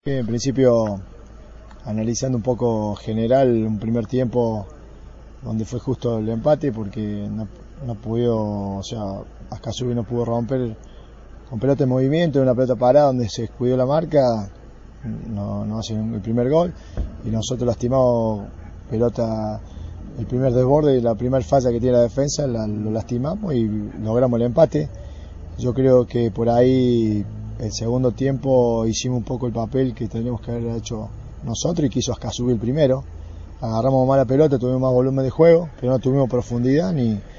En principio, analizando un poco general, un primer tiempo donde fue justo el empate porque no pudo, o sea, Ascasubi no pudo romper con pelota en movimiento, una pelota parada donde se descuidó la marca, no hace el primer gol y nosotros lastimamos pelota, el primer desborde y la primera falla que tiene la defensa lo lastimamos y logramos el empate. Yo creo que por ahí el segundo tiempo hicimos un poco el papel que teníamos que haber hecho nosotros y quiso Ascasubi el primero. Agarramos más la pelota, tuvimos más volumen de juego, pero no tuvimos profundidad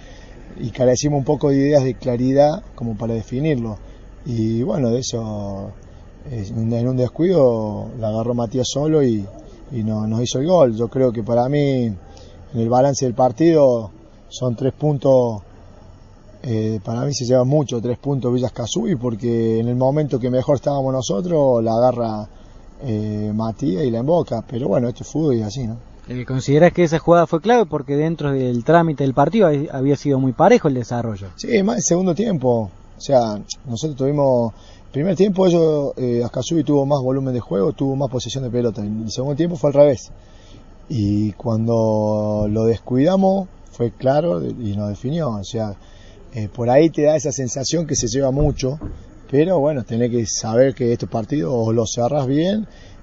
y carecimos un poco de ideas de claridad como para definirlo. Y bueno, de eso, en un descuido, la agarró Matías solo y nos hizo el gol. Yo creo que para mí, en el balance del partido, son 3 puntos. Para mí se lleva mucho 3 puntos Villa Ascasubi porque en el momento que mejor estábamos nosotros la agarra Matías y la emboca, pero bueno, esto es fútbol y así, ¿no? ¿Considerás que esa jugada fue clave porque dentro del trámite del partido había sido muy parejo el desarrollo? Sí, más el segundo tiempo, o sea, nosotros tuvimos, primer tiempo Ascasubi tuvo más volumen de juego, tuvo más posesión de pelota, en el segundo tiempo fue al revés y cuando lo descuidamos fue claro y nos definió, o sea, por ahí te da esa sensación que se lleva mucho, pero bueno, tenés que saber que estos partidos o los cerrás bien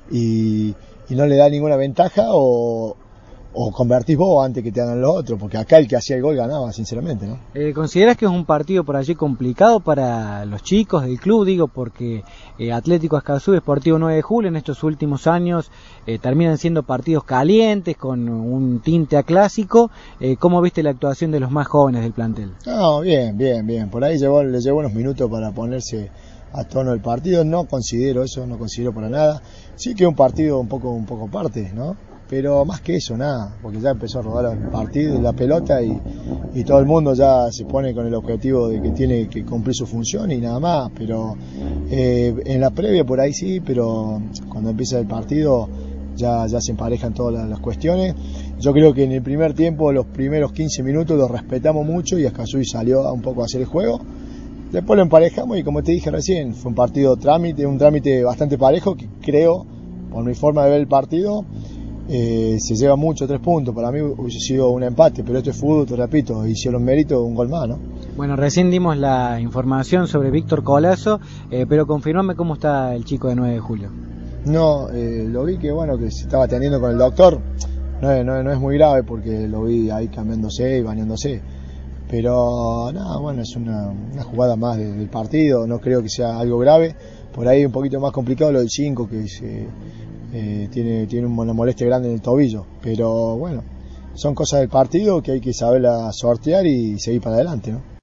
y no le da ninguna ventaja o convertís vos antes que te hagan los otros, porque acá el que hacía el gol ganaba, sinceramente, ¿no? ¿Considerás que es un partido por allí complicado para los chicos del club? Digo, porque Atlético Ascasubi, Sportivo 9 de Julio, en estos últimos años terminan siendo partidos calientes, con un tinte a clásico. ¿Cómo viste la actuación de los más jóvenes del plantel? No, bien. Por ahí le llevó unos minutos para ponerse a tono el partido. No considero para nada. Sí que es un partido un poco aparte, ¿no? Pero más que eso, nada, porque ya empezó a rodar el partido, la pelota y todo el mundo ya se pone con el objetivo de que tiene que cumplir su función y nada más, pero en la previa por ahí sí, pero cuando empieza el partido ya se emparejan todas las cuestiones. Yo creo que en el primer tiempo, los primeros 15 minutos los respetamos mucho y Ascasubi salió un poco a hacer el juego. Después lo emparejamos y como te dije recién, fue un partido un trámite bastante parejo que creo, por mi forma de ver el partido, se lleva mucho 3 puntos. Para mí hubiese sido un empate, pero esto es fútbol, te repito, hicieron mérito un gol más, ¿no? Bueno, recién dimos la información sobre Víctor Colazo, pero confirmame cómo está el chico de 9 de julio. No, lo vi que bueno, que se estaba atendiendo con el doctor, no es muy grave porque lo vi ahí cambiándose y bañándose, pero nada, bueno, es una jugada más del partido, no creo que sea algo grave. Por ahí un poquito más complicado lo del 5, que tiene una molestia grande en el tobillo, pero bueno, son cosas del partido que hay que saberla sortear y seguir para adelante, ¿no?